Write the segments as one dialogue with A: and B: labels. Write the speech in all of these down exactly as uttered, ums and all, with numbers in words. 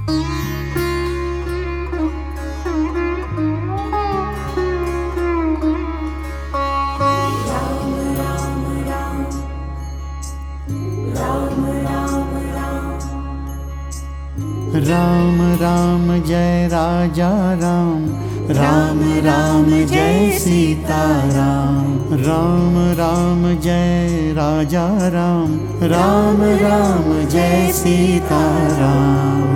A: राम राम जय राजा राम, राम राम जय सीता राम। राम राम जय राजा राम, राम राम जय सीता राम।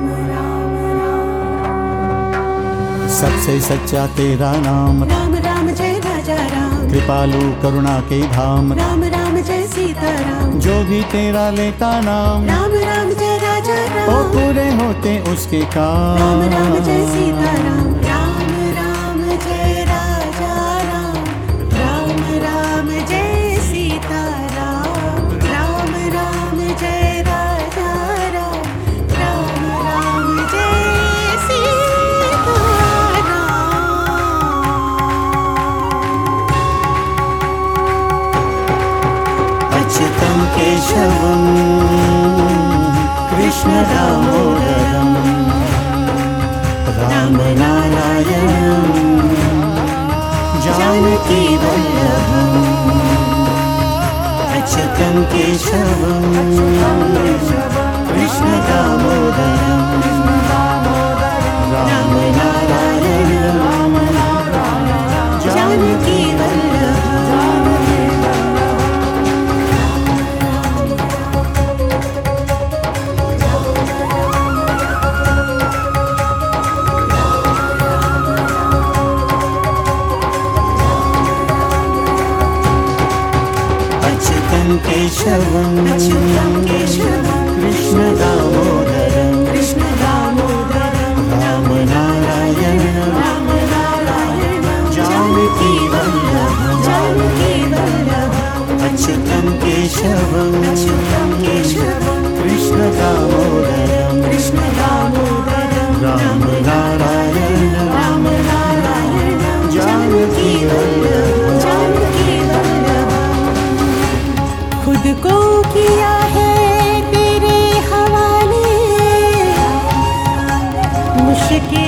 A: सबसे सच्चा तेरा नाम,
B: राम राम जय राजा राम।
A: कृपालु करुणा के धाम,
B: राम राम जय सीता राम।
A: जो भी तेरा लेता नाम,
B: राम राम जय राजा राम।
A: ओ पूरे होते उसके काम।
B: राम राम जय सीता राम। राम राम जय राजा राम, राम राम जय सीता राम। राम राम जय राजा राम, राम राम जय सीता राम।
A: अच्युतं केशवं कृष्ण दामोदरं, राम नारायणं जानकी वल्लभम्। अच्युतं केशवं कृष्ण दामोदरं, राम नारायणं जानकी वल्लभम्। केशवं कृष्ण दामोदरं,
B: कृष्ण दामोदरं
A: राम नारायणं जानकी वल्लभं।
B: जानकी वल्लभम्।
A: अच्युतं केशवं कृष्ण दामोदरं,
B: कृष्ण दामोदरं
A: राम नारायणं जानकी वल्लभं।
B: जानकी वल्लभम्। खुद को किया है तेरे हवाले, मुश्किल